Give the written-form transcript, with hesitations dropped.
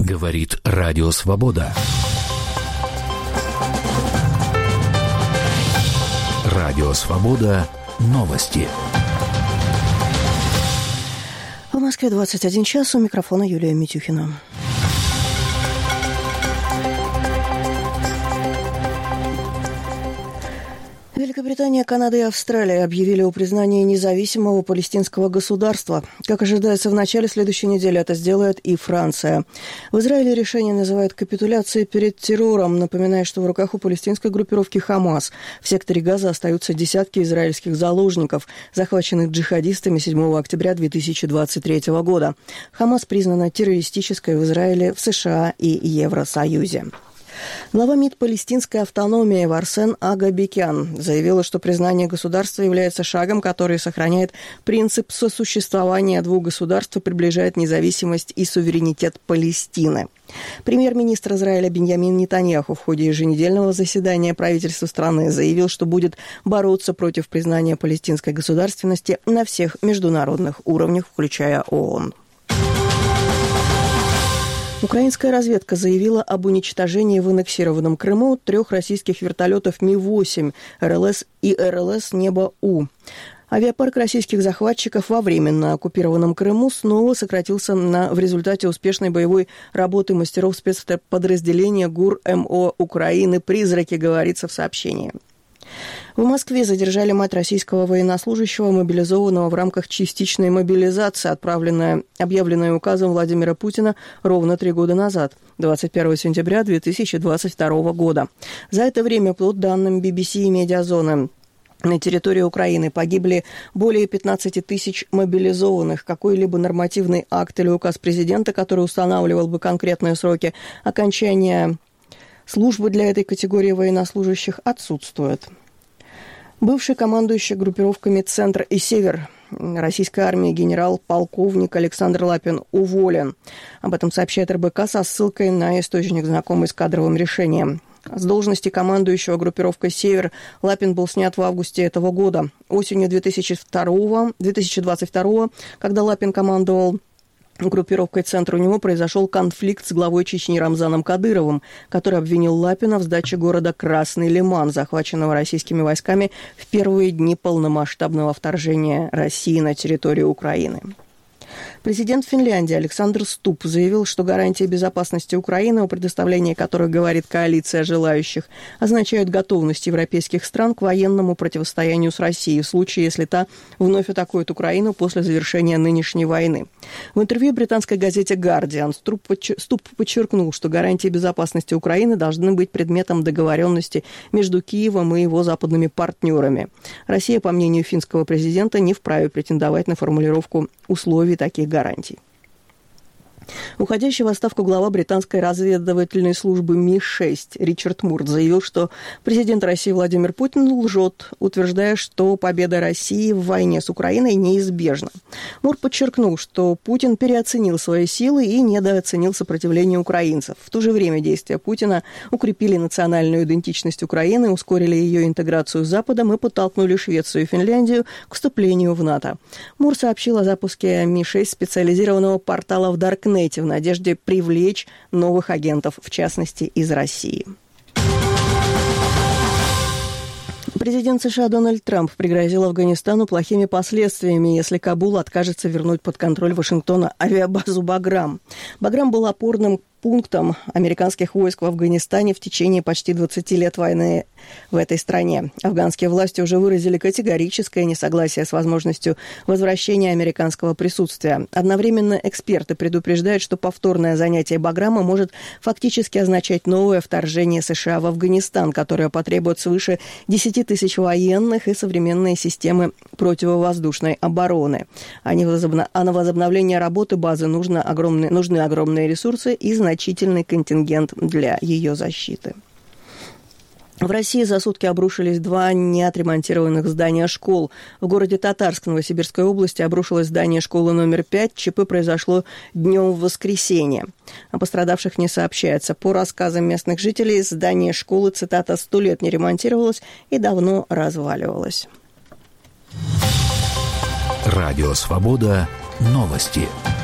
Говорит Радио Свобода. Радио Свобода. Новости. В Москве 21 час. У микрофона Юлия Митюхина. Великобритания, Канада и Австралия объявили о признании независимого палестинского государства. Как ожидается, в начале следующей недели это сделает и Франция. В Израиле решение называют капитуляцией перед террором, напоминая, что в руках у палестинской группировки «Хамас» в секторе Газа остаются десятки израильских заложников, захваченных джихадистами 7 октября 2023 года. «Хамас» признана террористической в Израиле, в США и Евросоюзе. Глава МИД палестинской автономии Варсен Агабекян заявила, что признание государства является шагом, который сохраняет принцип сосуществования двух государств и приближает независимость и суверенитет Палестины. Премьер-министр Израиля Биньямин Нетаньяху в ходе еженедельного заседания правительства страны заявил, что будет бороться против признания палестинской государственности на всех международных уровнях, включая ООН. Украинская разведка заявила об уничтожении в аннексированном Крыму 3 российских вертолетов Ми-8 РЛС и РЛС «Небо-У». Авиапарк российских захватчиков во временно оккупированном Крыму снова сократился в результате успешной боевой работы мастеров спецподразделения ГУР-МО Украины «Призраки», говорится в сообщении. В Москве задержали мать российского военнослужащего, мобилизованного в рамках частичной мобилизации, объявленная указом Владимира Путина ровно 3 года назад, 21 сентября 2022 года. За это время, по данным BBC и «Медиазоны», на территории Украины погибли более 15 тысяч мобилизованных. Какой-либо нормативный акт или указ президента, который устанавливал бы конкретные сроки окончания службы для этой категории военнослужащих, отсутствует. Бывший командующий группировками «Центр» и «Север» российской армии генерал-полковник Александр Лапин уволен. Об этом сообщает РБК со ссылкой на источник, знакомый с кадровым решением. С должности командующего группировкой «Север» Лапин был снят в августе этого года. Осенью 2022, когда Лапин командовал группировкой «Центр», у него произошел конфликт с главой Чечни Рамзаном Кадыровым, который обвинил Лапина в сдаче города Красный Лиман, захваченного российскими войсками в первые дни полномасштабного вторжения России на территорию Украины. Президент Финляндии Александр Ступп заявил, что гарантии безопасности Украины, о предоставлении которых говорит коалиция желающих, означают готовность европейских стран к военному противостоянию с Россией в случае, если та вновь атакует Украину после завершения нынешней войны. В интервью британской газете «Гардиан» Ступп подчеркнул, что гарантии безопасности Украины должны быть предметом договоренности между Киевом и его западными партнерами. Россия, по мнению финского президента, не вправе претендовать на формулировку условий таких гарантий. Уходящий в отставку глава британской разведывательной службы Ми-6 Ричард Мур заявил, что президент России Владимир Путин лжет, утверждая, что победа России в войне с Украиной неизбежна. Мур подчеркнул, что Путин переоценил свои силы и недооценил сопротивление украинцев. В то же время действия Путина укрепили национальную идентичность Украины, ускорили ее интеграцию с Западом и подтолкнули Швецию и Финляндию к вступлению в НАТО. Мур сообщил о запуске Ми-6 специализированного портала в Даркнете в надежде привлечь новых агентов, в частности, из России. Президент США Дональд Трамп пригрозил Афганистану плохими последствиями, если Кабул откажется вернуть под контроль Вашингтона авиабазу «Баграм». «Баграм» был опорным пунктом американских войск в Афганистане в течение почти 20 лет войны в этой стране. Афганские власти уже выразили категорическое несогласие с возможностью возвращения американского присутствия. Одновременно эксперты предупреждают, что повторное занятие Баграма может фактически означать новое вторжение США в Афганистан, которое потребует свыше 10 тысяч военных и современные системы противовоздушной обороны. А на возобновление работы базы нужны огромные ресурсы и значительный контингент для ее защиты. В России за сутки обрушились 2 неотремонтированных здания школ. В городе Татарск Новосибирской области обрушилось здание школы номер 5. ЧП произошло днем в воскресенье. О пострадавших не сообщается. По рассказам местных жителей, здание школы, цитата, 100 лет не ремонтировалось и давно разваливалось. Радио «Свобода». Новости.